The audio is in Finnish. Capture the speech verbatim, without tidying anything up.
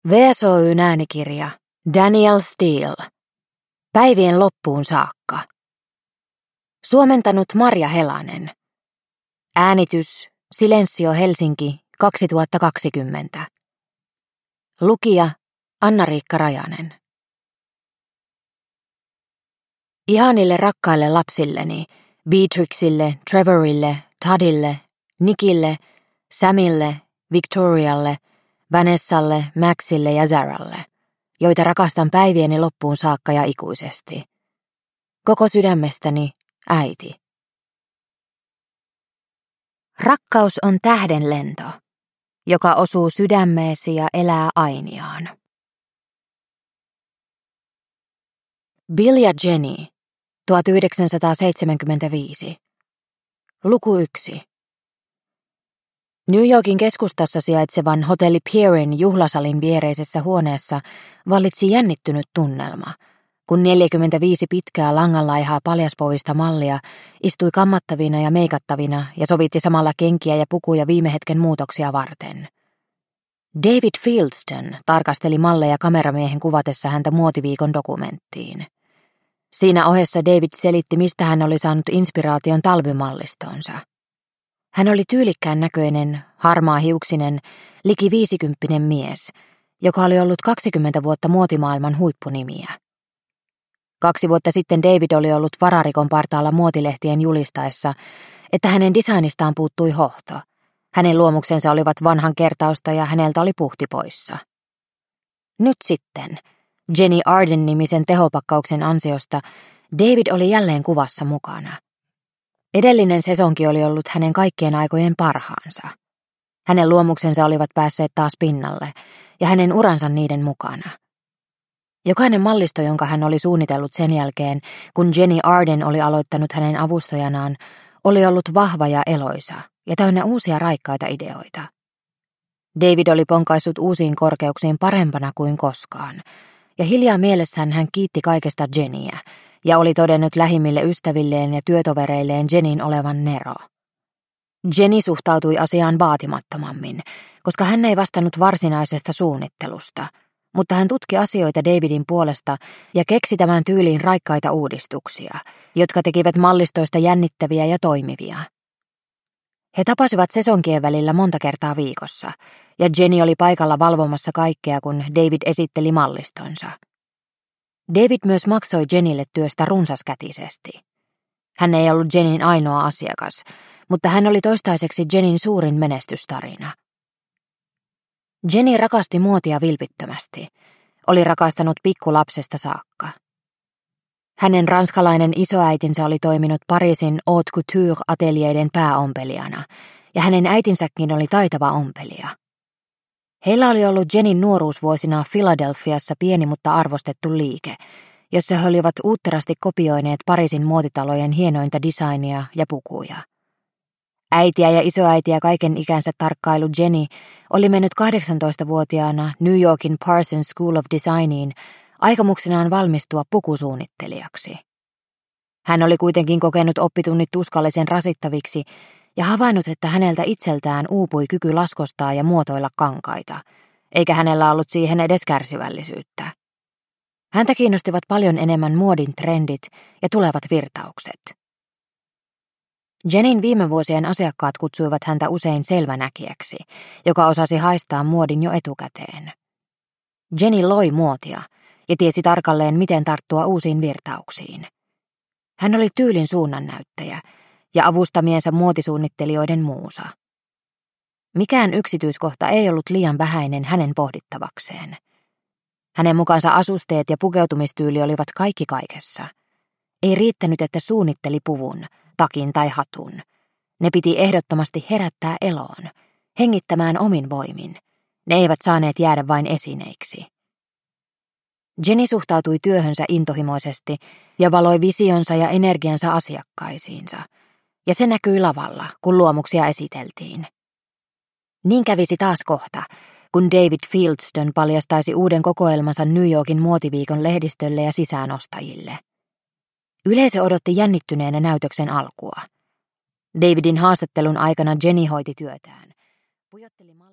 V S O Y:n äänikirja Danielle Steel. Päivien loppuun saakka. Suomentanut Marja Helanen. Äänitys Silensio Helsinki kaksituhattakaksikymmentä. Lukija Anna-Riikka Rajanen. Ihanille rakkaille lapsilleni, Beatrixille, Trevorille, Toddille, Nickille, Samille, Victorialle, Vanessalle, Maxille ja Zaralle, joita rakastan päivieni loppuun saakka ja ikuisesti. Koko sydämestäni, äiti. Rakkaus on tähdenlento, joka osuu sydämeesi ja elää ainiaan. Bill ja Jenny, tuhatyhdeksänsataaseitsemänkymmentäviisi. Luku yksi. New Yorkin keskustassa sijaitsevan hotelli Pierin juhlasalin viereisessä huoneessa vallitsi jännittynyt tunnelma, kun neljäkymmentäviisi pitkää langanlaihaa paljaspovista mallia istui kammattavina ja meikattavina ja sovitti samalla kenkiä ja pukuja viime hetken muutoksia varten. David Fieldston tarkasteli malleja kameramiehen kuvatessa häntä muotiviikon dokumenttiin. Siinä ohessa David selitti, mistä hän oli saanut inspiraation talvimallistonsa. Hän oli tyylikkään näköinen, harmaahiuksinen, liki viisikymppinen mies, joka oli ollut kaksikymmentä vuotta muotimaailman huippunimiä. Kaksi vuotta sitten David oli ollut vararikon partaalla muotilehtien julistaessa, että hänen designistaan puuttui hohto. Hänen luomuksensa olivat vanhan kertausta ja häneltä oli puhti poissa. Nyt sitten, Jenny Arden-nimisen tehopakkauksen ansiosta, David oli jälleen kuvassa mukana. Edellinen sesonki oli ollut hänen kaikkien aikojen parhaansa. Hänen luomuksensa olivat päässeet taas pinnalle, ja hänen uransa niiden mukana. Jokainen mallisto, jonka hän oli suunnitellut sen jälkeen, kun Jenny Arden oli aloittanut hänen avustajanaan, oli ollut vahva ja eloisa, ja täynnä uusia raikkaita ideoita. David oli ponkaissut uusiin korkeuksiin parempana kuin koskaan, ja hiljaa mielessään hän kiitti kaikesta Jennyä, ja oli todennut lähimmille ystävilleen ja työtovereilleen Jennyn olevan nero. Jenny suhtautui asiaan vaatimattomammin, koska hän ei vastannut varsinaisesta suunnittelusta, mutta hän tutki asioita Davidin puolesta ja keksi tämän tyyliin raikkaita uudistuksia, jotka tekivät mallistoista jännittäviä ja toimivia. He tapasivat sesonkien välillä monta kertaa viikossa, ja Jenny oli paikalla valvomassa kaikkea, kun David esitteli mallistonsa. David myös maksoi Jennylle työstä runsaskätisesti. Hän ei ollut Jennyn ainoa asiakas, mutta hän oli toistaiseksi Jennyn suurin menestystarina. Jenny rakasti muotia vilpittömästi, oli rakastanut pikkulapsesta saakka. Hänen ranskalainen isoäitinsä oli toiminut Pariisin haute couture-ateljeiden pääompelijana, ja hänen äitinsäkin oli taitava ompelija. Heillä oli ollut Jennyn nuoruusvuosina Philadelphiassa pieni mutta arvostettu liike, jossa he olivat uutterasti kopioineet Pariisin muotitalojen hienointa designia ja pukuja. Äitiä ja isoäitiä kaiken ikänsä tarkkailu Jenny oli mennyt kahdeksantoistavuotiaana New Yorkin Parsons School of Designiin aikomuksenaan valmistua pukusuunnittelijaksi. Hän oli kuitenkin kokenut oppitunnit tuskallisen rasittaviksi ja havainnut, että häneltä itseltään uupui kyky laskostaa ja muotoilla kankaita, eikä hänellä ollut siihen edes kärsivällisyyttä. Häntä kiinnostivat paljon enemmän muodin trendit ja tulevat virtaukset. Jennyn viime vuosien asiakkaat kutsuivat häntä usein selvänäkijäksi, joka osasi haistaa muodin jo etukäteen. Jenny loi muotia ja tiesi tarkalleen, miten tarttua uusiin virtauksiin. Hän oli tyylin suunnannäyttäjä ja avustamiensa muotisuunnittelijoiden muusa. Mikään yksityiskohta ei ollut liian vähäinen hänen pohdittavakseen. Hänen mukaansa asusteet ja pukeutumistyyli olivat kaikki kaikessa. Ei riittänyt, että suunnitteli puvun, takin tai hatun. Ne piti ehdottomasti herättää eloon, hengittämään omin voimin. Ne eivät saaneet jäädä vain esineiksi. Jenny suhtautui työhönsä intohimoisesti ja valoi visionsa ja energiansa asiakkaisiinsa, ja se näkyi lavalla, kun luomuksia esiteltiin. Niin kävisi taas kohta, kun David Fieldston paljastaisi uuden kokoelmansa New Yorkin muotiviikon lehdistölle ja sisäänostajille. Yleisö odotti jännittyneenä näytöksen alkua. Davidin haastattelun aikana Jenny hoiti työtään. Pujotteli